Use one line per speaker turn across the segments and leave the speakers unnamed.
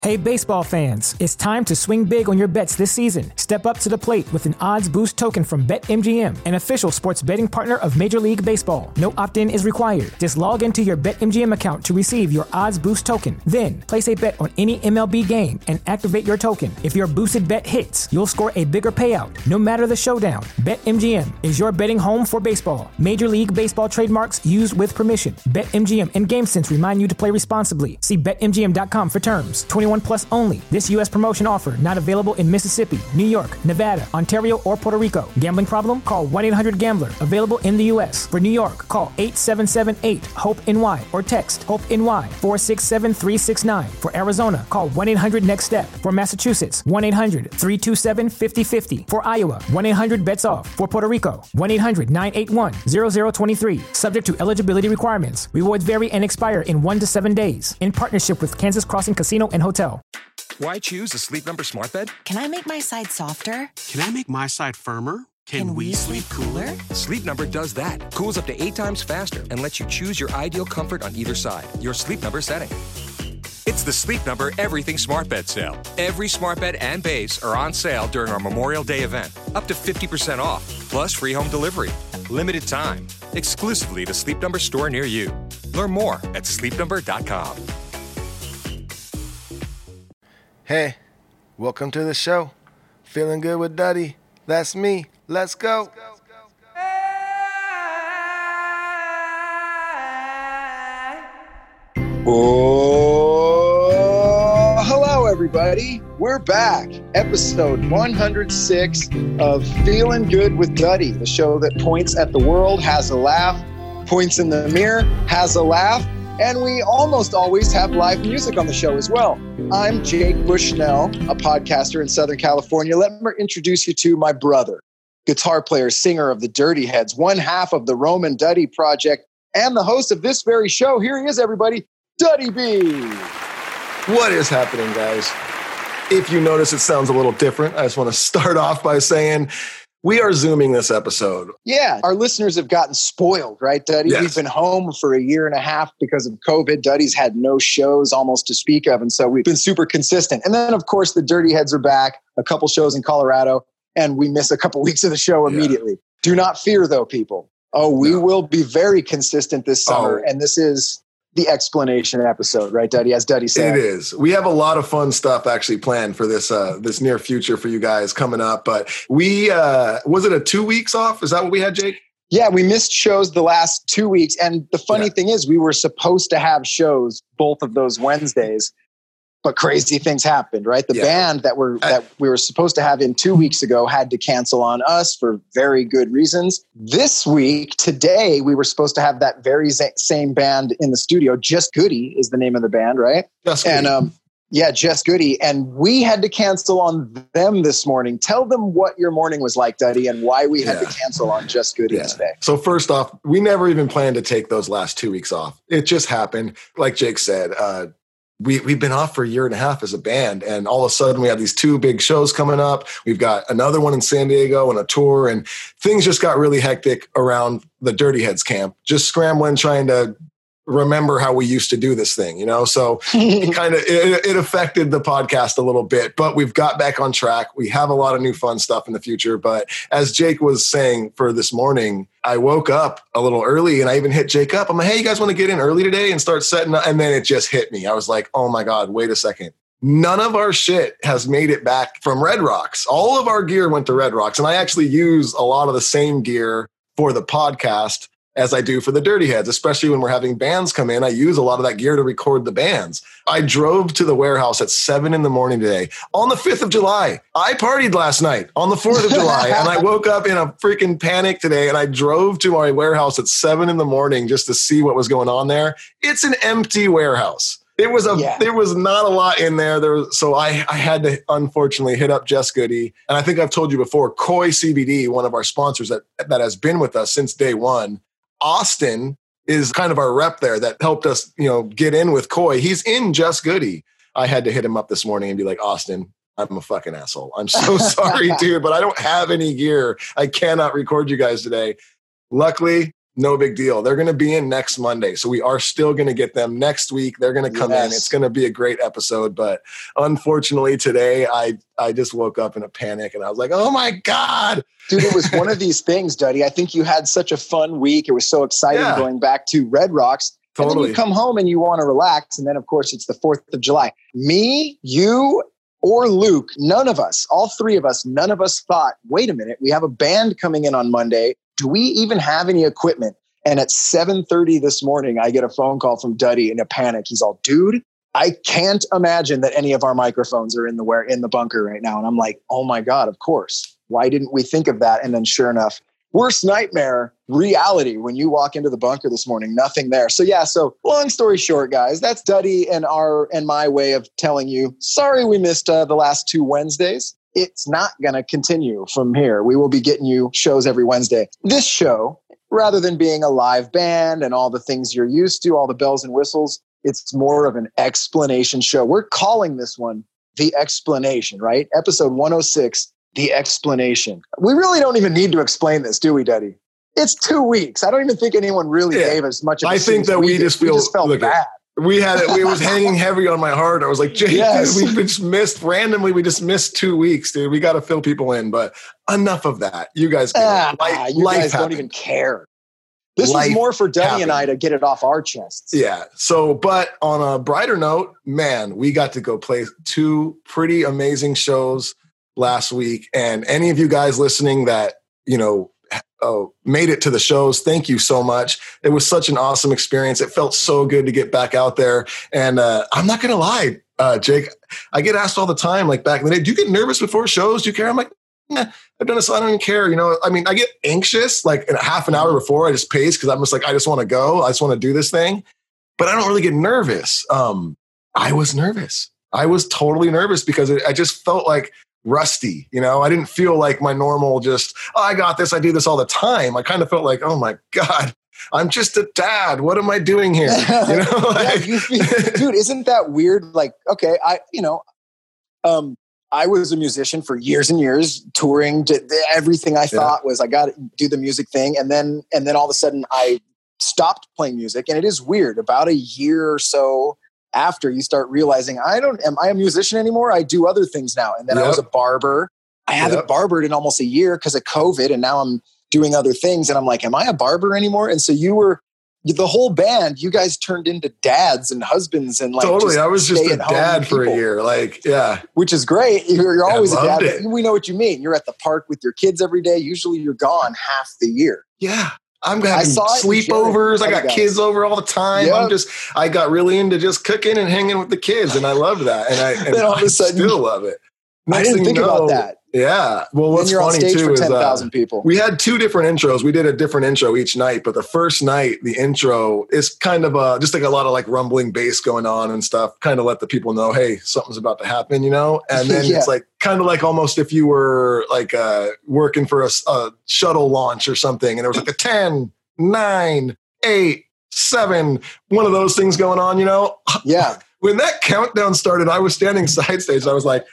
Hey baseball fans, it's time to swing big on your bets this season. Step up to the plate with an odds boost token from BetMGM, an official sports betting partner of Major League Baseball. No opt-in is required. Just log into your BetMGM account to receive your odds boost token. Then, place a bet on any MLB game and activate your token. If your boosted bet hits, you'll score a bigger payout, no matter the showdown. BetMGM is your betting home for baseball. Major League Baseball trademarks used with permission. BetMGM and GameSense remind you to play responsibly. See BetMGM.com for terms. 21 plus only. This U.S. promotion offer not available in Mississippi, New York, Nevada, Ontario, or Puerto Rico. Gambling problem? Call 1-800-GAMBLER. Available in the U.S. For New York, call 877-8-HOPE-NY or text HOPE-NY 467-369. For Arizona, call 1-800-NEXT-STEP. For Massachusetts, 1-800-327-5050. For Iowa, 1-800-BETS-OFF. For Puerto Rico, 1-800-981-0023. Subject to eligibility requirements. Rewards vary and expire in 1 to 7 days. In partnership with Kansas Crossing Casino and Hotel.
Why choose a Sleep Number smart bed?
Can I make my side softer?
Can I make my side firmer? Can we sleep cooler?
Sleep Number does that. Cools up to 8 times faster and lets you choose your ideal comfort on either side. Your Sleep Number setting. It's the Sleep Number Everything Smart Bed sale. Every smart bed and base are on sale during our Memorial Day event. Up to 50% off, plus free home delivery. Limited time. Exclusively to Sleep Number store near you. Learn more at sleepnumber.com.
Hey, welcome to the show. Feeling good with Duddy. That's me. Let's go.
Oh, hello, everybody. We're back. Episode 106 of Feeling Good with Duddy, the show that points at the world, has a laugh, points in the mirror, has a laugh, and we almost always have live music on the show as well. I'm Jake Bushnell, a podcaster in Southern California. Let me introduce you to my brother, guitar player, singer of the Dirty Heads, one half of the Roman Duddy Project, and the host of this very show. Here he is, everybody, Duddy B.
What is happening, guys? If you notice, it sounds a little different. I just want to start off by saying we are Zooming this episode.
Yeah, our listeners have gotten spoiled, right, Duddy?
Yes.
We've been home for a year and a half because of COVID. Duddy's had no shows almost to speak of, and so we've been super consistent. And then, of course, the Dirty Heads are back, a couple shows in Colorado, and we miss a couple weeks of the show immediately. Do not fear, though, people. We will be very consistent this summer, and this is the explanation episode, right, Duddy? As Duddy said.
It is. We have a lot of fun stuff actually planned for this this near future for you guys coming up. But we, was it a 2 weeks off? Is that what we had, Jake?
Yeah, we missed shows the last 2 weeks. And the funny thing is we were supposed to have shows both of those Wednesdays, but crazy things happened, right? The band that we were supposed to have in 2 weeks ago had to cancel on us for very good reasons. This week, today, we were supposed to have that very same band in the studio. Just Goody is the name of the band, right?
Just Goody.
And Just Goody. And we had to cancel on them this morning. Tell them what your morning was like, Duddy, and why we had to cancel on Just Goody today.
So first off, we never even planned to take those last 2 weeks off. It just happened. Like Jake said, We've been off for a year and a half as a band, and all of a sudden we have these 2 big shows coming up. We've got another one in San Diego and a tour, and things just got really hectic around the Dirty Heads camp, just scrambling, trying to remember how we used to do this thing, you know? So it affected the podcast a little bit, but we've got back on track. We have a lot of new fun stuff in the future. But as Jake was saying for this morning, I woke up a little early and I even hit Jake up. I'm like, hey, you guys want to get in early today and start setting up? And then it just hit me. I was like, oh my God, wait a second. None of our shit has made it back from Red Rocks. All of our gear went to Red Rocks. And I actually use a lot of the same gear for the podcast as I do for the Dirty Heads, especially when we're having bands come in. I use a lot of that gear to record the bands. I drove to the warehouse at 7 a.m. today on the 5th of July. I partied last night on the 4th of July, and I woke up in a freaking panic today, and I drove to my warehouse at 7 a.m. just to see what was going on there. It's an empty warehouse. There was not a lot in there. So I had to unfortunately hit up Just Goody. And I think I've told you before, Koi CBD, one of our sponsors that has been with us since day one. Austin is kind of our rep there that helped us, get in with Koi. He's in Just Goody. I had to hit him up this morning and be like, Austin, I'm a fucking asshole. I'm so sorry, dude, but I don't have any gear. I cannot record you guys today. Luckily, No big deal. They're going to be in next Monday. So we are still going to get them next week. They're going to come in. It's going to be a great episode. But unfortunately today, I just woke up in a panic and I was like, oh my God.
Dude, it was one of these things, Duddy. I think you had such a fun week. It was so exciting going back to Red Rocks. Totally. And then you come home and you want to relax. And then, of course, it's the 4th of July. Me, you, or Luke, none of us, all three of us, none of us thought, wait a minute, we have a band coming in on Monday. Do we even have any equipment? And at 7:30 this morning, I get a phone call from Duddy in a panic. He's all, dude, I can't imagine that any of our microphones are in the bunker right now. And I'm like, oh my God, of course. Why didn't we think of that? And then sure enough, worst nightmare reality when you walk into the bunker this morning, nothing there. So yeah, so long story short, guys, that's Duddy and my way of telling you, sorry we missed the last 2 Wednesdays. It's not going to continue from here. We will be getting you shows every Wednesday. This show, rather than being a live band and all the things you're used to, all the bells and whistles, it's more of an explanation show. We're calling this one The Explanation, right? Episode 106, The Explanation. We really don't even need to explain this, do we, Duddy? It's 2 weeks. I don't even think anyone really gave us much of a
I think that we just felt bad. We had it. It was hanging heavy on my heart. I was like, Jake, dude, we just missed 2 weeks, dude. We got to fill people in, but enough of that. You guys,
you guys don't even care. This was more for Duddy and I to get it off our chests.
Yeah. So, but on a brighter note, man, we got to go play 2 pretty amazing shows last week. And any of you guys listening that, made it to the shows, thank you so much. It was such an awesome experience. It felt so good to get back out there. And I'm not going to lie, Jake, I get asked all the time, like back in the day, do you get nervous before shows? Do you care? I'm like, I've done this. So I don't even care. I get anxious like in a half an hour before. I just pace because I'm just like, I just want to go. I just want to do this thing. But I don't really get nervous. I was nervous. I was totally nervous because I just felt like rusty. I didn't feel like my normal I got this. I do this all the time. I kind of felt like, oh my God, I'm just a dad. What am I doing here?
Dude, isn't that weird? Like, okay, I was a musician for years and years, touring. Everything I thought was I got to do the music thing. And then all of a sudden I stopped playing music. And it is weird. About a year or so after, you start realizing, am I a musician anymore? I do other things now. And then I was a barber. I haven't barbered in almost a year because of COVID. And now I'm doing other things. And I'm like, am I a barber anymore? And so the whole band, you guys turned into dads and husbands and like
totally. I was just a dad for a year,
which is great. You're always a dad. We know what you mean. You're at the park with your kids every day. Usually you're gone half the year.
Yeah, I'm having sleepovers. I got kids over all the time. Yep. I got really into just cooking and hanging with the kids, and I loved that. And
then all of a sudden,
still love it.
I didn't think about that.
Yeah. Well, what's funny too is
10,000 people.
We had 2 different intros. We did a different intro each night, but the first night, the intro is kind of just like a lot of like rumbling bass going on and stuff, kind of let the people know, hey, something's about to happen, And then it's like kind of like almost if you were like working for a shuttle launch or something, and there was like a 10, 9, 8, 7, one of those things going on,
Yeah.
When that countdown started, I was standing side stage. I was like,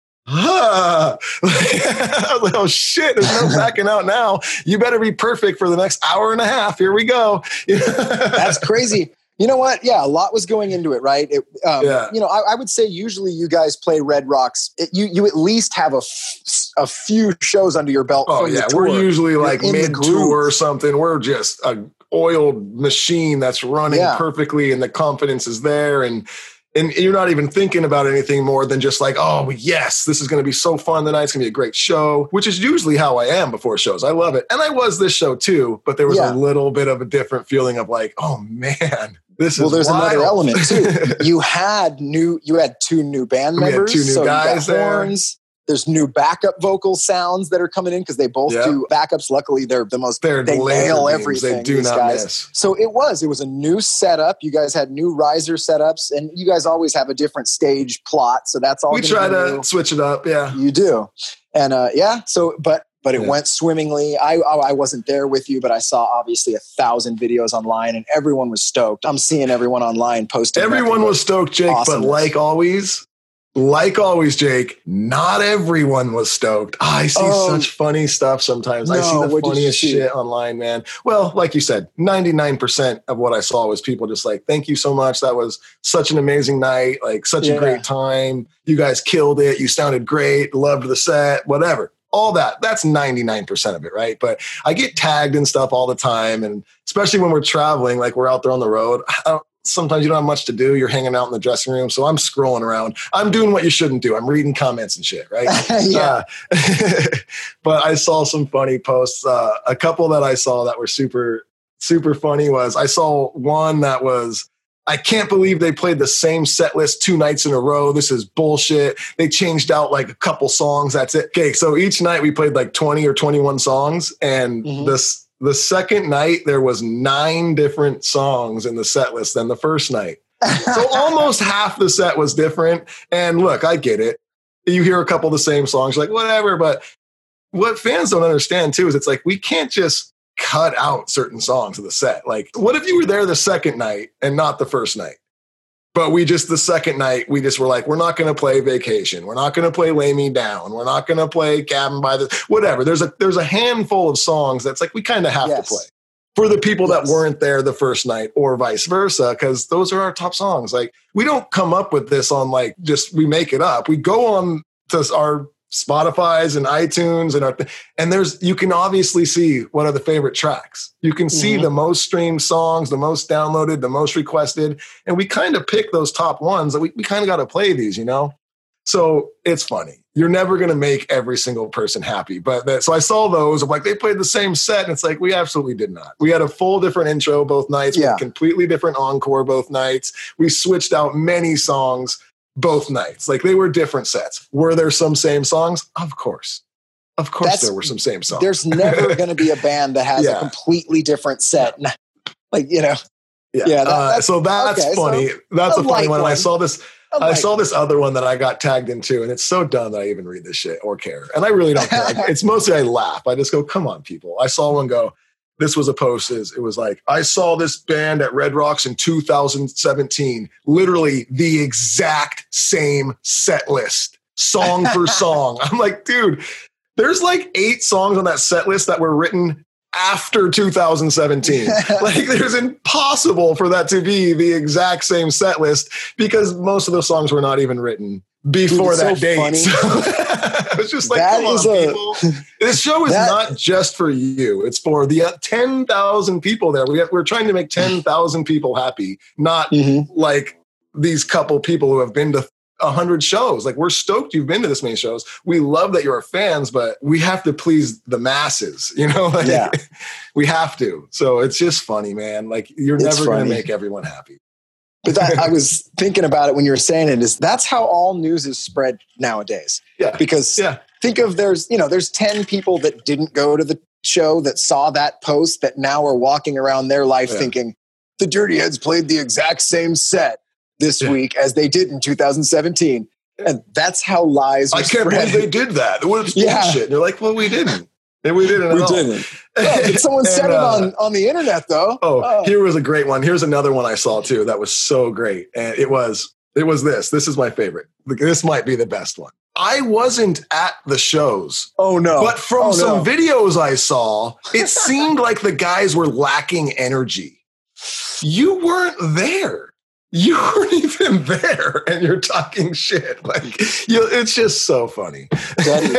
I was like, oh shit, there's no backing out now. You better be perfect for the next hour and a half. Here we go.
That's crazy. You know what? Yeah, a lot was going into it, right? I would say usually you guys play Red Rocks. You at least have a few shows under your belt.
Oh yeah, we're usually like mid-tour or something. We're just a oiled machine that's running perfectly, and the confidence is there, and you're not even thinking about anything more than just like, oh, yes, this is going to be so fun tonight. It's going to be a great show, which is usually how I am before shows. I love it. And I was this show too, but there was a little bit of a different feeling of like, oh man, this is
there's
wild.
Another element too. You had 2 new band members.
We had 2 new guys there.
Horns. There's new backup vocal sounds that are coming in because they both do backups. Luckily, they're the most. They nail everything.
They do not miss.
So it was a new setup. You guys had new riser setups, and you guys always have a different stage plot. So that's all.
We try to switch it up. Yeah,
you do, and So, but it went swimmingly. I wasn't there with you, but I saw obviously 1,000 videos online, and everyone was stoked. I'm seeing everyone online posting.
Everyone was stoked, Jake. Awesomeness. But like always. like always, Jake, not everyone was stoked. I see such funny stuff sometimes. I see the funniest shit online, man. Well, like you said, 99% of what I saw was people just like, thank you so much. That was such an amazing night. Like such a great time. You guys killed it. You sounded great. Loved the set, whatever. All that. That's 99% of it, right? But I get tagged and stuff all the time. And especially when we're traveling, like we're out there on the road, sometimes you don't have much to do. You're hanging out in the dressing room. So I'm scrolling around. I'm doing what you shouldn't do. I'm reading comments and shit, right? But I saw some funny posts. A couple that I saw that were super, super funny was I saw one that was, I can't believe they played the same set list 2 nights in a row. This is bullshit. They changed out like a couple songs. That's it. Okay. So each night we played like 20 or 21 songs. And the second night, there was 9 different songs in the set list than the first night. So almost half the set was different. And look, I get it. You hear a couple of the same songs, like whatever. But what fans don't understand too is it's like, we can't just cut out certain songs of the set. Like, what if you were there the second night and not the first night? But the second night, we just were like, we're not going to play Vacation. We're not going to play Lay Me Down. We're not going to play Cabin by the, whatever. There's a handful of songs that's like, we kind of have to play for the people that weren't there the first night or vice versa. Cause those are our top songs. Like we don't come up with this on like, we make it up. We go on to our Spotify's and iTunes and you can obviously see what are the favorite tracks. You can see the most streamed songs, the most downloaded, the most requested. And we kind of pick those top ones that we kind of got to play these, you know? So it's funny. You're never going to make every single person happy. So I saw those of like, they played the same set. And it's like, we absolutely did not. We had a full different intro both nights. We had a completely different encore both nights. We switched out many songs both nights. Like they were different sets. Were there some same songs? Of course. There were some same songs.
There's never going to be a band that has a completely different set. Like, you know.
So that's funny. So that's a funny one. And I saw this other one that I got tagged into, and it's so dumb that I even read this shit or care. And I really don't care. It's mostly I laugh. I just go, come on, people. I saw one go, this was a post. It was like, I saw this band at Red Rocks in 2017, literally the exact same set list, song for song. I'm like, dude, there's like 8 songs on that set list that were written after 2017. Like there's impossible for that to be the exact same set list because most of those songs were not even written before that date. So I was just like, come on, people. This show is not just for you. It's for the 10,000 people there. We're trying to make 10,000 people happy, not like these couple people who have been to 100 shows. Like we're stoked you've been to this many shows. We love that you're fans, but we have to please the masses, you know? Like, we have to. So it's just funny, man. Like you're never going to make everyone happy.
But I was thinking about it when you were saying it, is that's how all news is spread nowadays. Yeah. Because think of there's 10 people that didn't go to the show that saw that post that now are walking around their life thinking the Dirty Heads played the exact same set this week as they did in 2017. And that's how lies were spread.
I can't believe they did that. It was bullshit. And they're like, well, we didn't. And we didn't at all. Well,
but someone said it on the internet, though.
Here was a great one. Here's another one I saw, too, that was so great. And it was this. This is my favorite. This might be the best one. I wasn't at the shows.
Oh, no.
But from some videos I saw, it seemed like the guys were lacking energy. You weren't there. You weren't even there, and you're talking shit. Like, it's just so funny.
Daddy,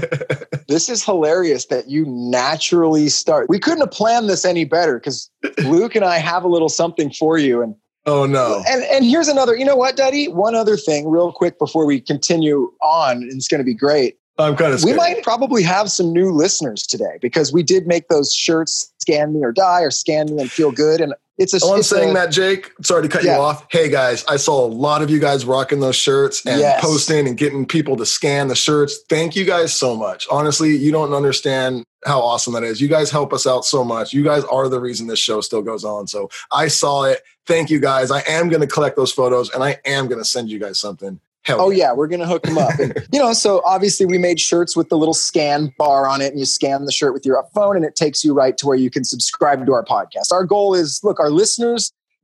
this is hilarious that you naturally start. We couldn't have planned this any better because Luke and I have a little something for you. And
oh no!
And here's another. You know what, Daddy? One other thing, real quick, before we continue on, and it's going to be great.
I'm kind of scared.
We might probably have some new listeners today because we did make those shirts, Scan Me or Die, or Scan Me and Feel Good, and I'm
saying that, Jake, sorry to cut you off. Hey, guys, I saw a lot of you guys rocking those shirts and posting and getting people to scan the shirts. Thank you guys so much. Honestly, you don't understand how awesome that is. You guys help us out so much. You guys are the reason this show still goes on. So I saw it. Thank you, guys. I am going to collect those photos, and I am going to send you guys something.
We're going to hook them up. And, so obviously we made shirts with the little scan bar on it, and you scan the shirt with your phone and it takes you right to where you can subscribe to our podcast. Our goal is, look, our listeners,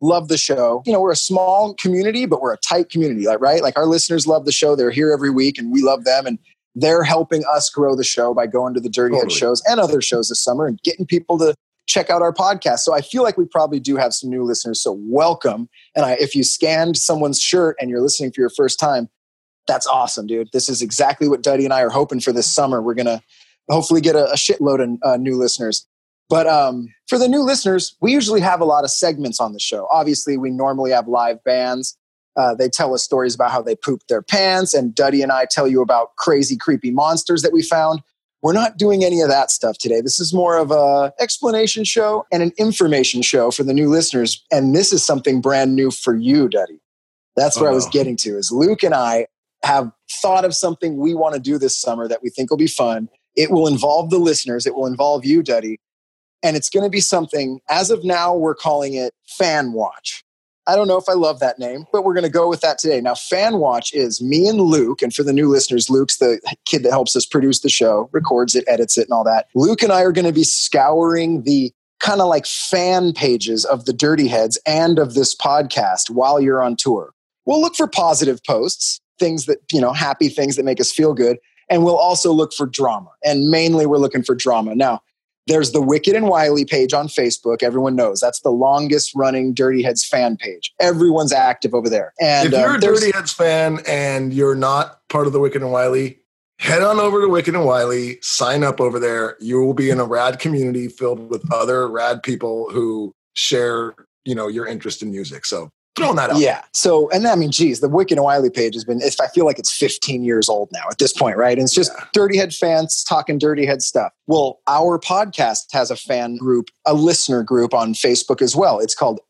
love the show. You know, we're a small community, but we're a tight community, right? Like our listeners love the show. They're here every week and we love them. And they're helping us grow the show by going to the Dirty Head shows and other shows this summer and getting people to check out our podcast. So I feel like we probably do have some new listeners. So welcome. And if you scanned someone's shirt and you're listening for your first time, that's awesome, dude. This is exactly what Duddy and I are hoping for this summer. We're going to hopefully get a shitload of new listeners. But for the new listeners, we usually have a lot of segments on the show. Obviously, we normally have live bands. They tell us stories about how they pooped their pants, and Duddy and I tell you about crazy, creepy monsters that we found. We're not doing any of that stuff today. This is more of an explanation show and an information show for the new listeners. And this is something brand new for you, Duddy. That's where I was getting to, is Luke and I have thought of something we want to do this summer that we think will be fun. It will involve the listeners. It will involve you, Duddy. And it's going to be something, as of now, we're calling it Fan Watch. I don't know if I love that name, but we're going to go with that today. Now, Fan Watch is me and Luke. And for the new listeners, Luke's the kid that helps us produce the show, records it, edits it, and all that. Luke and I are going to be scouring the kind of like fan pages of the Dirty Heads and of this podcast while you're on tour. We'll look for positive posts, things that, you know, happy things that make us feel good. And we'll also look for drama. And mainly we're looking for drama. Now, there's the Wicked and Wiley page on Facebook. Everyone knows that's the longest running Dirty Heads fan page. Everyone's active over there. And
if you're a Dirty Heads fan and you're not part of the Wicked and Wiley, head on over to Wicked and Wiley, sign up over there. You will be in a rad community filled with other rad people who share, you know, your interest in music. So throwing that out.
Yeah. So, and I mean, geez, the Wicked and Wiley page has been, I feel like it's 15 years old now at this point, right? And it's just Dirty Head fans talking Dirty Head stuff. Well, our podcast has a fan group, a listener group on Facebook as well. It's called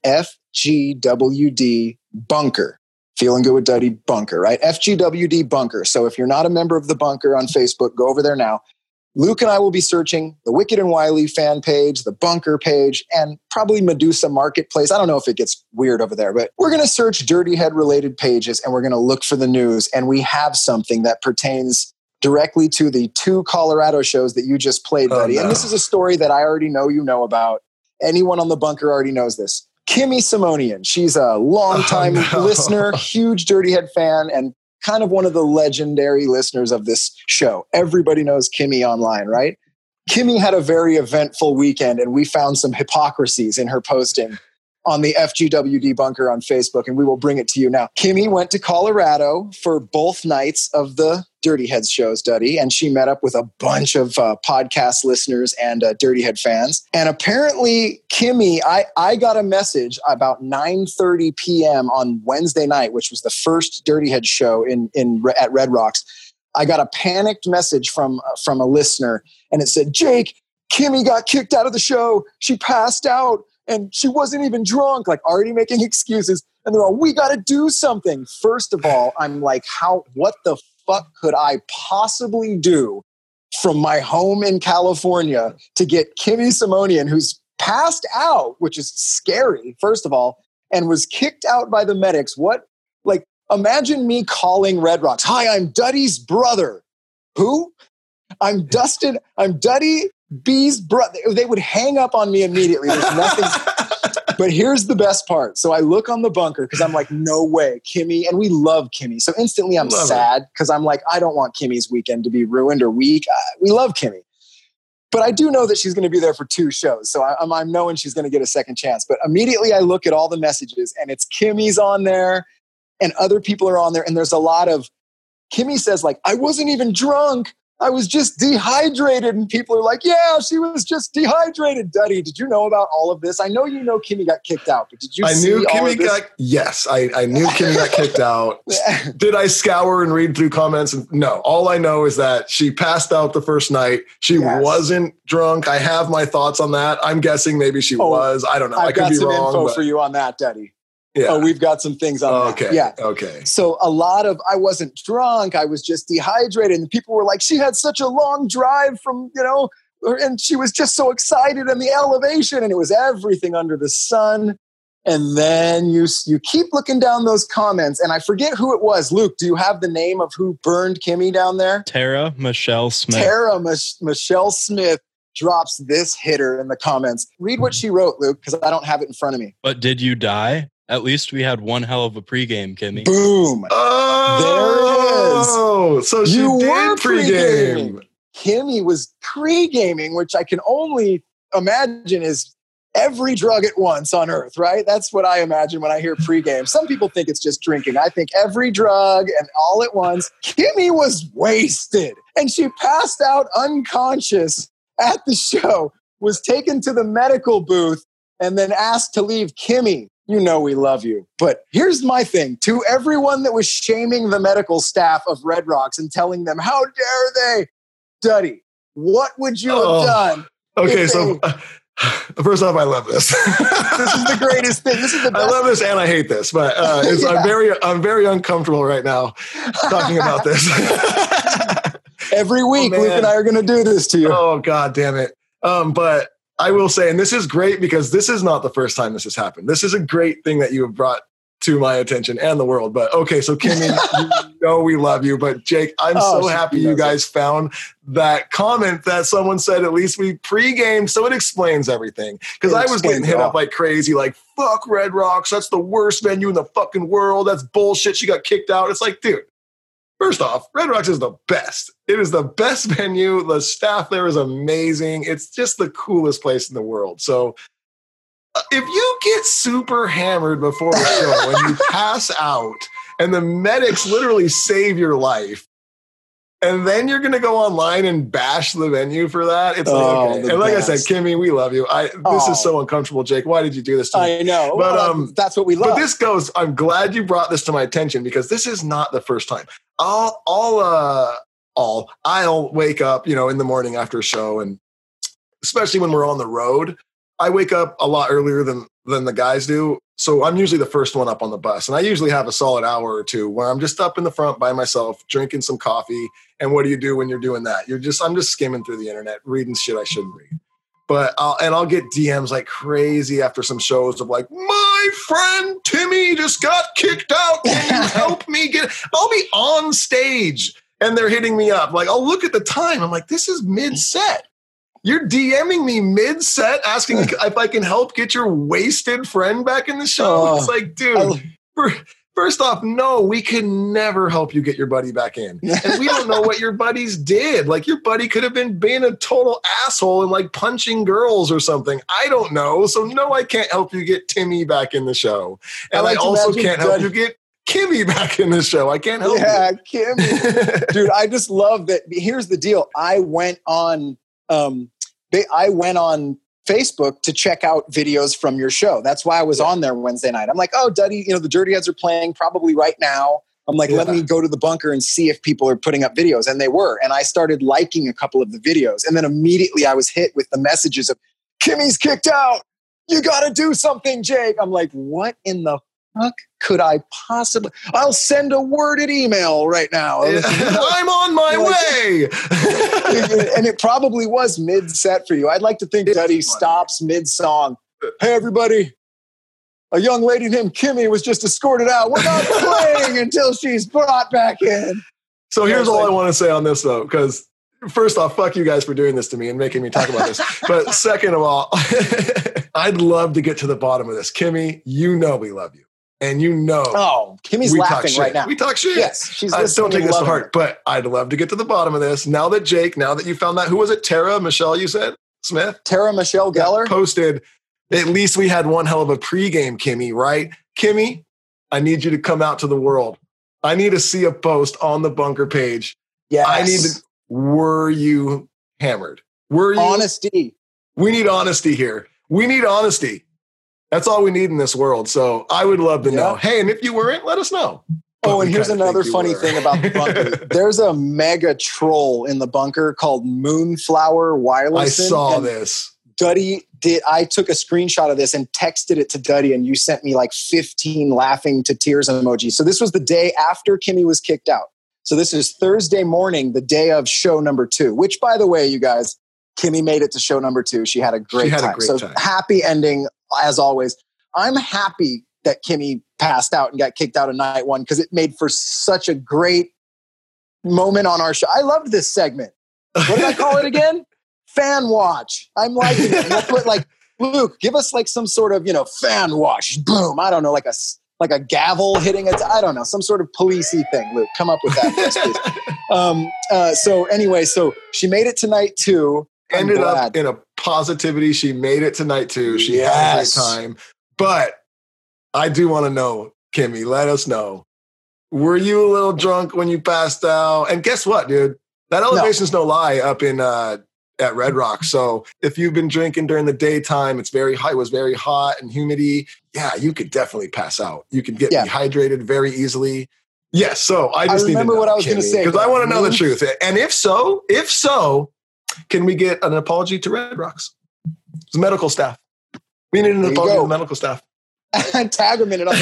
FGWD Bunker. Feeling Good with Duddy Bunker, right? FGWD Bunker. So if you're not a member of the Bunker on Facebook, go over there now. Luke and I will be searching the Wicked and Wiley fan page, the Bunker page, and probably Medusa Marketplace. I don't know if it gets weird over there, but we're going to search Dirty Head related pages and we're going to look for the news. And we have something that pertains directly to the 2 Colorado shows that you just played, Buddy. And this is a story that I already know you know about. Anyone on the Bunker already knows this. Kimmy Simonian. She's a longtime listener, huge Dirty Head fan, and kind of one of the legendary listeners of this show. Everybody knows Kimmy online, right? Kimmy had a very eventful weekend, and we found some hypocrisies in her posting on the FGWD Bunker on Facebook, and we will bring it to you now. Kimmy went to Colorado for both nights of the Dirty Heads shows, Duddy, and she met up with a bunch of podcast listeners and Dirty Head fans. And apparently, Kimmy, I got a message about 9:30 p.m. on Wednesday night, which was the first Dirty Head show at Red Rocks. I got a panicked message from a listener, and it said, "Jake, Kimmy got kicked out of the show. She passed out. And she wasn't even drunk," like already making excuses. And they're all, "We got to do something." First of all, I'm like, what the fuck could I possibly do from my home in California to get Kimmy Simonian, who's passed out, which is scary, first of all, and was kicked out by the medics? What, like, imagine me calling Red Rocks. "Hi, I'm Duddy's brother." Who? "I'm Dustin. I'm Duddy B's brother." They would hang up on me immediately. There's nothing. But here's the best part. So I look on the Bunker because I'm like, no way, Kimmy. And we love Kimmy. So instantly I'm sad because I'm like, I don't want Kimmy's weekend to be ruined or weak. We love Kimmy. But I do know that she's going to be there for 2 shows. So I'm knowing she's going to get a second chance. But immediately I look at all the messages and it's Kimmy's on there and other people are on there. And there's a lot of, Kimmy says like, "I wasn't even drunk. I was just dehydrated." And people are like, "Yeah, she was just dehydrated." Duddy, did you know about all of this? I know you know Kimmy got kicked out, but did you see all of this?
Yes, I knew Kimmy got kicked out. Did I scour and read through comments? No. All I know is that she passed out the first night. She wasn't drunk. I have my thoughts on that. I'm guessing maybe she was. I don't know. I could be wrong.
I've got some info for you on that, Duddy. Yeah. Oh, we've got some things on that.
Okay.
Yeah.
Okay.
So a lot of, "I wasn't drunk. I was just dehydrated." And people were like, "She had such a long drive from, and she was just so excited in the elevation." And it was everything under the sun. And then you keep looking down those comments, and I forget who it was. Luke, do you have the name of who burned Kimmy down there?
Tara Michelle Smith.
Tara Michelle Smith drops this hitter in the comments. Read what she wrote, Luke, because I don't have it in front of me.
But did you die? At least we had one hell of a pregame, Kimmy.
Boom.
Oh, there it is. So you did pregame.
Kimmy was pre-gaming, which I can only imagine is every drug at once on earth, right? That's what I imagine when I hear pregame. Some people think it's just drinking. I think every drug and all at once. Kimmy was wasted, and she passed out unconscious at the show, was taken to the medical booth, and then asked to leave. Kimmy, you know we love you. But here's my thing. To everyone that was shaming the medical staff of Red Rocks and telling them, how dare they? Duddy, what would you have done?
Okay, so first off, I love this.
This is the greatest thing. This is the best.
I love this and I hate this, but I'm very uncomfortable right now talking about this.
Every week, Luke and I are going to do this to you.
Oh, God damn it. But I will say, and this is great because this is not the first time this has happened. This is a great thing that you have brought to my attention and the world. But okay, so Kimmy, you know we love you. But Jake, I'm so happy you guys found that comment that someone said at least we pre-gamed, so it explains everything. Because I was getting hit up like crazy, like, fuck Red Rocks, that's the worst venue in the fucking world. That's bullshit. She got kicked out. It's like, dude, first off, Red Rocks is the best. It is the best venue. The staff there is amazing. It's just the coolest place in the world. So if you get super hammered before a show and you pass out and the medics literally save your life, and then you're going to go online and bash the venue for that, it's like, okay. And like I said, Kimmy, we love you. This is so uncomfortable, Jake. Why did you do this to me?
I know. But that's what we love.
But this goes, I'm glad you brought this to my attention because this is not the first time. I'll wake up, in the morning after a show, and especially when we're on the road, I wake up a lot earlier than the guys do. So I'm usually the first one up on the bus. And I usually have a solid hour or two where I'm just up in the front by myself, drinking some coffee. And what do you do when you're doing that? I'm just skimming through the internet, reading shit I shouldn't read. But I'll get DMs like crazy after some shows of like, my friend Timmy just got kicked out. Can you help me I'll be on stage and they're hitting me up. Like, I'll look at the time. I'm like, this is mid-set. You're DMing me mid-set asking if I can help get your wasted friend back in the show. It's like, dude, first off, no, we can never help you get your buddy back in. And we don't know what your buddies did. Like, your buddy could have been being a total asshole and like punching girls or something. I don't know. So no, I can't help you get Timmy back in the show. And I also can't help you get Kimmy back in the show. I can't help you. Yeah,
Kimmy. Dude, I just love that. Here's the deal. I went on Facebook to check out videos from your show. That's why I was on there Wednesday night. I'm like, oh, Duddy, the Dirty Heads are playing probably right now. I'm like, let me go to the bunker and see if people are putting up videos. And they were. And I started liking a couple of the videos. And then immediately I was hit with the messages of, Kimmy's kicked out. You got to do something, Jake. I'm like, what in the fuck could I possibly? I'll send a worded email right now.
I'm on my way.
And it probably was mid-set for you. I'd like to think Duddy stops mid-song. Hey, everybody. A young lady named Kimmy was just escorted out. We're not playing until she's brought back in.
So here's all I want to say on this, though, because first off, fuck you guys for doing this to me and making me talk about this. But second of all, I'd love to get to the bottom of this. Kimmy, we love you. And
Kimmy's laughing right now.
We talk shit.
Yes, she's listening.
Don't take this to heart, but I'd love to get to the bottom of this. Now that you found that, who was it? Tara Michelle, you said? Smith?
Tara Michelle Geller?
Posted, at least we had one hell of a pregame, Kimmy, right? Kimmy, I need you to come out to the world. I need to see a post on the bunker page.
Yes.
Were you hammered? Were you?
Honesty.
We need honesty here. We need honesty. That's all we need in this world. So I would love to know. Hey, and if you weren't, let us know.
And here's another funny thing about the bunker. There's a mega troll in the bunker called Moonflower Wireless.
I saw this.
Duddy I took a screenshot of this and texted it to Duddy, and you sent me like 15 laughing to tears emojis. So this was the day after Kimmy was kicked out. So this is Thursday morning, the day of show number 2, which, by the way, you guys, Kimmy made it to show number 2. She had a great time. Happy ending, as always. I'm happy that Kimmy passed out and got kicked out of night 1 because it made for such a great moment on our show. I loved this segment. What did I call it again? fan watch. I'm liking it. And we'll put like, Luke, give us like some sort of, fan watch. Boom. I don't know, like a gavel hitting it. I don't know, some sort of policey thing. Luke, come up with that for us, please. So anyway, so she made it tonight too.
Ended up in a positivity. She made it tonight too. She had a great time. But I do want to know, Kimmy, let us know. Were you a little drunk when you passed out? And guess what, dude? That elevation's no lie up in at Red Rock. So if you've been drinking during the daytime, it's very high, was very hot and humidity. Yeah, you could definitely pass out. You could get dehydrated very easily. Yes. So I just
remember what I was going to say
because I want to know the truth. And if so, can we get an apology to Red Rocks? It's medical staff. We need an apology to the medical staff.
Tag them in it on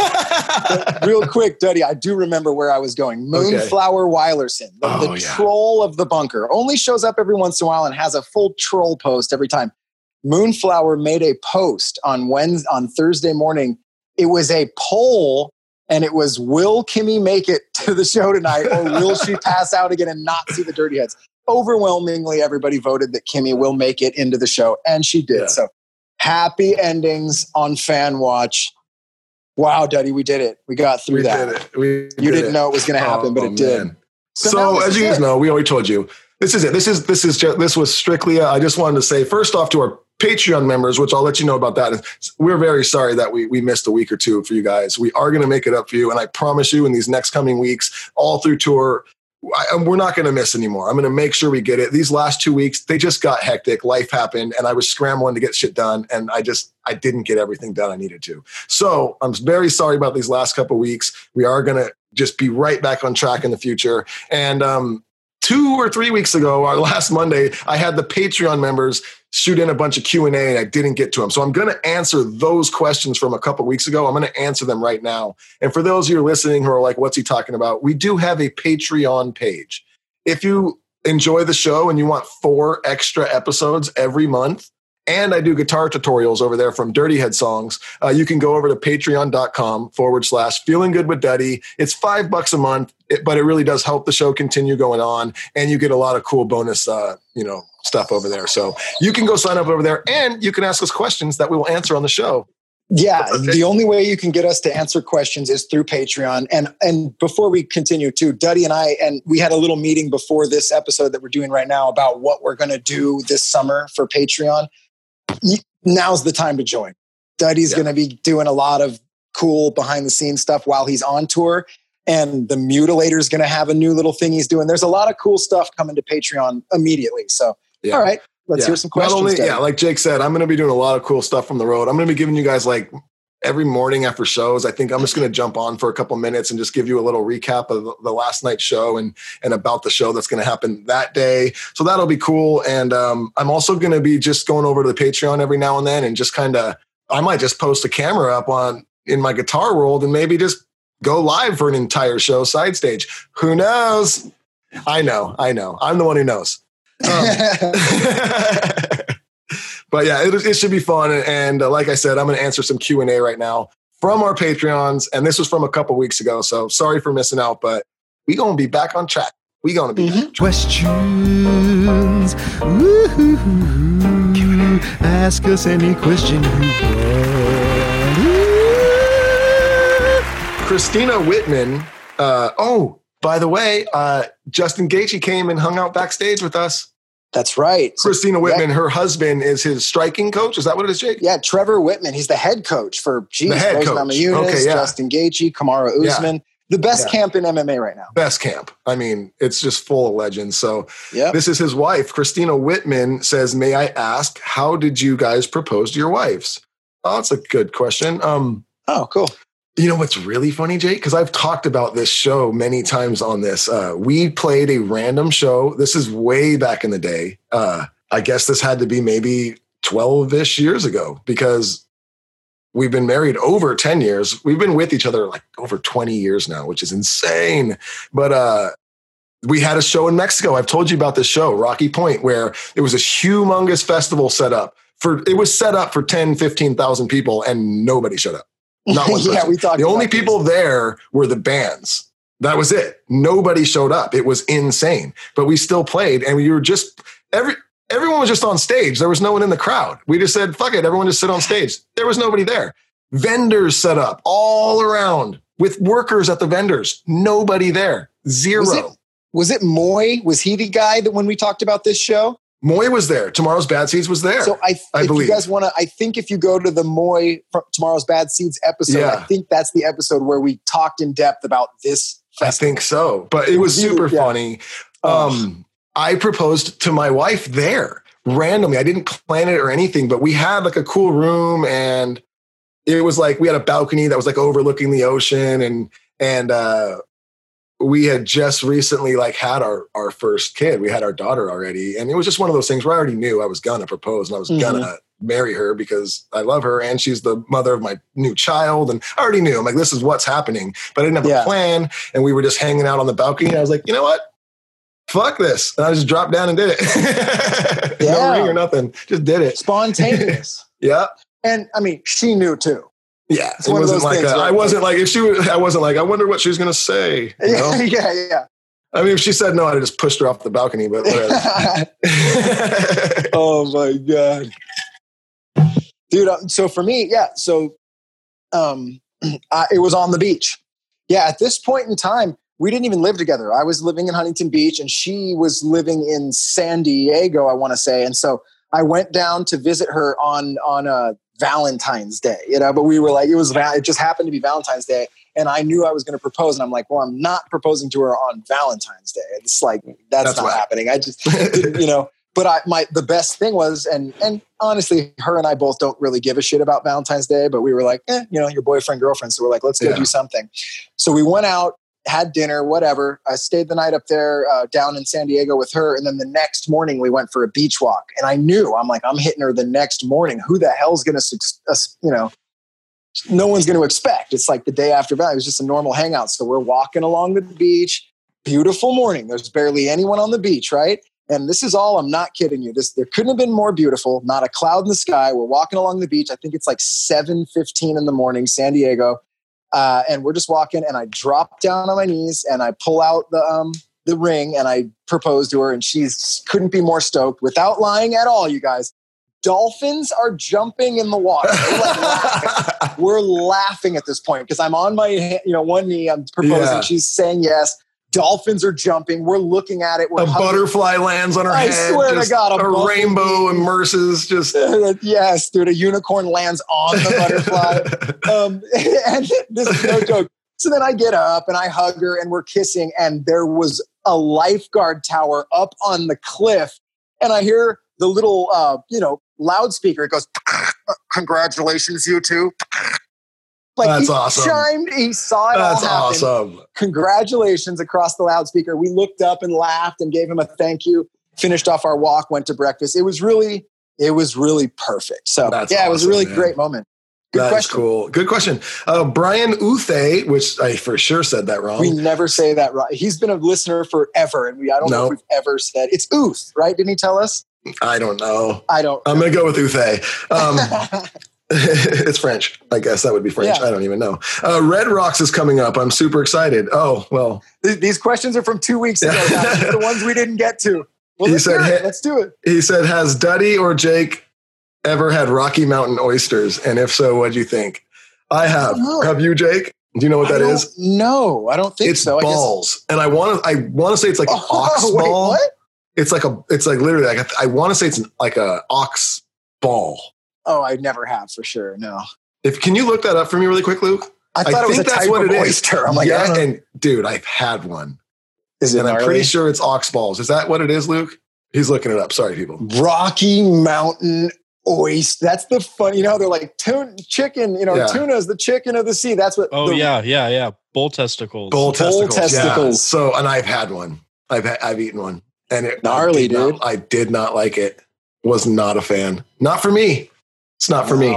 the real quick, Duddy. I do remember where I was going. Moonflower Weilerson, the troll of the bunker, only shows up every once in a while and has a full troll post every time. Moonflower made a post on Thursday morning. It was a poll, and it was, will Kimmy make it to the show tonight, or will she pass out again and not see the Dirty Heads? Overwhelmingly, everybody voted that Kimmy will make it into the show, and she did. Yeah. So happy endings on Fan Watch. Wow, Duddy, we did it. We got through that. You didn't know it was going to happen, but it did.
So as you guys know, we already told you, this is it. This was strictly, I just wanted to say, first off, to our Patreon members, which I'll let you know about that. We're very sorry that we missed a week or two for you guys. We are going to make it up for you. And I promise you in these next coming weeks, all through tour, we're not going to miss anymore. I'm going to make sure we get it. These last 2 weeks, they just got hectic. Life happened and I was scrambling to get shit done. And I didn't get everything done I needed to. So I'm very sorry about these last couple of weeks. We are going to just be right back on track in the future. And 2 or 3 weeks ago, our last Monday, I had the Patreon members shoot in a bunch of Q&A and I didn't get to them. So I'm going to answer those questions from a couple of weeks ago. I'm going to answer them right now. And for those of you listening who are like, what's he talking about? We do have a Patreon page. If you enjoy the show and you want 4 extra episodes every month, and I do guitar tutorials over there from Dirty Head songs, you can go over to patreon.com/Feeling Good with Duddy. It's $5 a month, but it really does help the show continue going on. And you get a lot of cool bonus, stuff over there. So you can go sign up over there and you can ask us questions that we will answer on the show.
Yeah. The only way you can get us to answer questions is through Patreon. And before we continue too, Duddy and we had a little meeting before this episode that we're doing right now about what we're going to do this summer for Patreon. Now's the time to join. Duddy's going to be doing a lot of cool behind the scenes stuff while he's on tour. And the Mutilator's going to have a new little thing he's doing. There's a lot of cool stuff coming to Patreon immediately. So, all right, let's hear some questions.
Like Jake said, I'm going to be doing a lot of cool stuff from the road. I'm going to be giving you guys like every morning after shows. I think I'm just going to jump on for a couple minutes and just give you a little recap of the last night's show and about the show that's going to happen that day. So that'll be cool. And I'm also going to be just going over to the Patreon every now and then and just I might just post a camera up in my Guitar World and maybe just go live for an entire show side stage. Who knows? I know. I'm the one who knows. But yeah, it should be fun. And like I said, I'm going to answer some Q&A right now from our Patreons. And this was from a couple weeks ago. So sorry for missing out, but we're going to be back on track. We're going to be back.
Questions. Q&A. Ask us any question you want.
Christina Whitman. By the way, Justin Gaethje came and hung out backstage with us.
That's right.
Christina Whitman, her husband is his striking coach. Is that what it is, Jake?
Yeah, Trevor Whitman. He's the head coach for Justin Gaethje, Kamaru Usman. The best camp in MMA right now.
Best camp. I mean, it's just full of legends. So this is his wife. Christina Whitman says, may I ask, how did you guys propose to your wives? Oh, that's a good question.
Cool.
You know what's really funny, Jake? Because I've talked about this show many times on this. We played a random show. This is way back in the day. I guess this had to be maybe 12-ish years ago because we've been married over 10 years. We've been with each other like over 20 years now, which is insane. But we had a show in Mexico. I've told you about this show, Rocky Point, where it was a humongous festival set up. It was set up for 10, 15,000 people and nobody showed up. Not one person.
We talked.
The only people there were the bands. That was it. Nobody showed up. It was insane. But we still played, and we were just every everyone was just on stage. There was no one in the crowd. We just said, fuck it. Everyone just sit on stage. There was nobody there. Vendors set up all around with workers at the vendors. Nobody there. Zero.
Was it Moy? Was he the guy that when we talked about this show?
Moy was there. Tomorrow's Bad Seeds was there.
So I believe. You guys want to, I think if you go to the Moy from Tomorrow's Bad Seeds episode, I think that's the episode where we talked in depth about this festival.
I think so. But it was super funny. I proposed to my wife there randomly. I didn't plan it or anything, but we had like a cool room, and it was like we had a balcony that was like overlooking the ocean, and we had just recently like had our first kid. We had our daughter already, and it was just one of those things where I already knew I was gonna propose and I was gonna marry her because I love her and she's the mother of my new child, and I already knew. I'm like, this is what's happening, but I didn't have a plan, and we were just hanging out on the balcony, and I was like, you know what? Fuck this. And I just dropped down and did it. No ring or nothing. Just did it.
Spontaneous.
Yeah.
And I mean, she knew too.
Yeah. It wasn't like, I wasn't like, I wonder what she was going to say. You know?
Yeah.
I mean, if she said no, I'd have just pushed her off the balcony, but whatever.
Oh my God. Dude. So for me, So it was on the beach. Yeah. At this point in time, we didn't even live together. I was living in Huntington Beach and she was living in San Diego, I want to say. And so I went down to visit her on Valentine's Day, but we were like, it just happened to be Valentine's Day. And I knew I was going to propose. And I'm like, well, I'm not proposing to her on Valentine's Day. It's like, that's not happening. I just didn't, but the best thing was, and honestly, her and I both don't really give a shit about Valentine's Day, but we were like, your boyfriend, girlfriend. So we're like, let's go do something. So we went out, had dinner, whatever. I stayed the night up there down in San Diego with her. And then the next morning we went for a beach walk. And I knew, I'm like, I'm hitting her the next morning. Who the hell's going to, no one's going to expect. It's like the day after that. It was just a normal hangout. So we're walking along the beach. Beautiful morning. There's barely anyone on the beach, right? And this is all, I'm not kidding you. There couldn't have been more beautiful. Not a cloud in the sky. We're walking along the beach. I think it's like 7:15 in the morning, San Diego. And we're just walking, and I drop down on my knees and I pull out the ring and I propose to her, and she couldn't be more stoked. Without lying at all, you guys, dolphins are jumping in the water. We're like laughing. We're laughing at this point because I'm on my one knee. I'm proposing. She's saying yes. Dolphins are jumping. We're looking at it.
A butterfly lands on her head. I swear to God. A rainbow immerses.
Yes, dude. A unicorn lands on the butterfly. And this is no joke. So then I get up and I hug her and we're kissing. And there was a lifeguard tower up on the cliff. And I hear the little, loudspeaker. It goes, congratulations, you two. Like
that's awesome.
He saw it all happen. That's
awesome.
Congratulations across the loudspeaker. We looked up and laughed and gave him a thank you. Finished off our walk, went to breakfast. It was really perfect. So
that's
awesome, it was a really
man.
great moment. Good question.
Cool. Good question. Brian Uthe, which I for sure said that wrong.
We never say that right. He's been a listener forever, and I don't know if we've ever said it's Uth, right? Didn't he tell us?
I don't know.
I'm
going to go with Uthe. It's French. I guess that would be French. Yeah. I don't even know. Red Rocks is coming up. I'm super excited. Oh, well.
These questions are from 2 weeks ago. The ones we didn't get to. Well, let's do it.
He said, has Duddy or Jake ever had Rocky Mountain oysters? And if so, what do you think? I have. Have you, Jake? Do you know what that is?
No, I don't think so.
It's balls. And I want to say it's like an ox ball.
What?
It's like literally like I want to say it's like a ox ball.
Oh, I never have for sure. No.
Can you look that up for me really quick, Luke?
I thought it was a type of oyster. I'm like,
yeah, and dude, I've had one.
Is it?
And I'm pretty sure it's ox balls. Is that what it is, Luke? He's looking it up. Sorry, people.
Rocky Mountain oyster. That's the fun. They're like chicken. Tuna is the chicken of the sea. That's what.
Oh yeah. Bull testicles.
Bull testicles. Yeah. So, and I've had one. I've eaten one, and it
gnarly, dude.
I did not like it. Was not a fan. Not for me. It's not for me.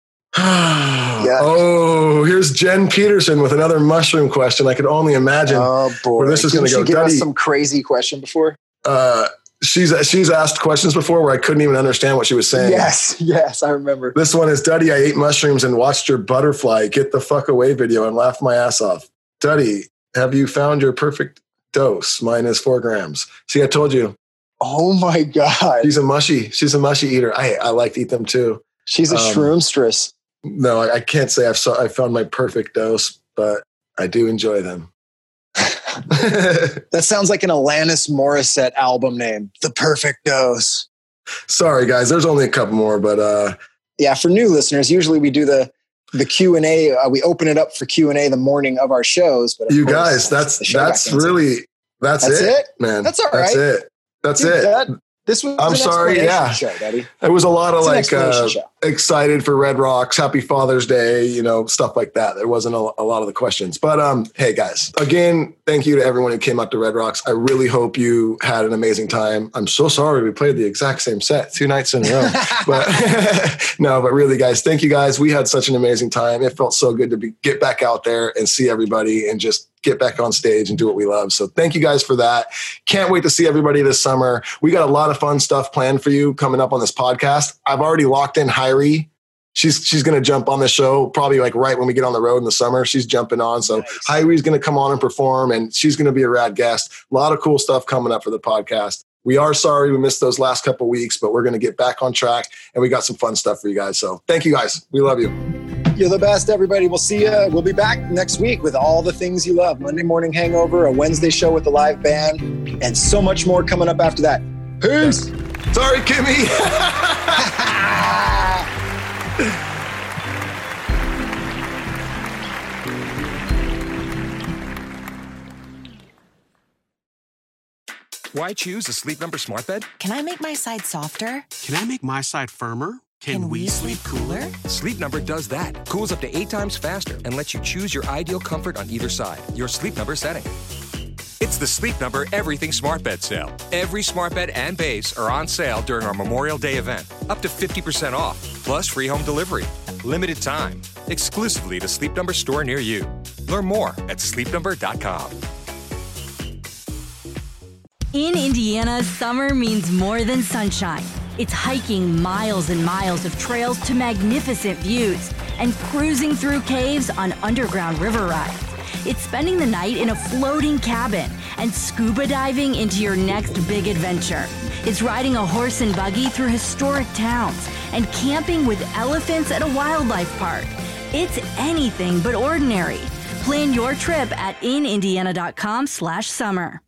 Yeah.
Oh, here's Jen Peterson with another mushroom question. I could only imagine where this is going to go.
Did she give us some crazy question before?
She's asked questions before where I couldn't even understand what she was saying.
Yes, I remember.
This one is, Duddy, I ate mushrooms and watched your butterfly get the fuck away video and laughed my ass off. Duddy, have you found your perfect dose? Mine is 4 grams. See, I told you.
Oh my God.
She's a mushy eater. I like to eat them too.
She's a shroomstress.
No, I can't say I found my perfect dose, but I do enjoy them.
That sounds like an Alanis Morissette album name. The Perfect Dose.
Sorry, guys. There's only a couple more, but
yeah, for new listeners, usually we do the Q&A. We open it up for Q&A the morning of our shows. But
you guys, that's it, man.
That's all right.
That's it.
This was
I'm sorry. Yeah.
Show, Daddy.
It was a lot of excited for Red Rocks, Happy Father's Day, stuff like that. There wasn't a lot of the questions, but hey guys, again, thank you to everyone who came out to Red Rocks. I really hope you had an amazing time. I'm so sorry we played the exact same set 2 nights in a row, but no, but really guys, thank you guys. We had such an amazing time. It felt so good to get back out there and see everybody and just get back on stage and do what we love. So thank you guys for that. Can't wait to see everybody this summer. We got a lot of fun stuff planned for you coming up on this podcast. I've already locked in Hyrie. She's going to jump on the show probably like right when we get on the road in the summer. She's jumping on. So nice. Hyrie's going to come on and perform, and she's going to be a rad guest. A lot of cool stuff coming up for the podcast. We are sorry we missed those last couple of weeks, but we're going to get back on track, and we got some fun stuff for you guys. So thank you guys. We love you.
You're the best, everybody. We'll see you. We'll be back next week with all the things you love. Monday Morning Hangover, a Wednesday show with the live band, and so much more coming up after that. Peace.
Sorry, Kimmy.
Why choose a Sleep Number smart bed?
Can I make my side softer?
Can I make my side firmer? Can we sleep cooler?
Sleep Number does that. Cools up to 8 times faster and lets you choose your ideal comfort on either side. Your Sleep Number setting. It's the Sleep Number Everything Smart Bed Sale. Every smart bed and base are on sale during our Memorial Day event. Up to 50% off, plus free home delivery. Limited time. Exclusively to Sleep Number store near you. Learn more at sleepnumber.com.
In Indiana, summer means more than sunshine. It's hiking miles and miles of trails to magnificent views and cruising through caves on underground river rides. It's spending the night in a floating cabin and scuba diving into your next big adventure. It's riding a horse and buggy through historic towns and camping with elephants at a wildlife park. It's anything but ordinary. Plan your trip at inindiana.com/summer.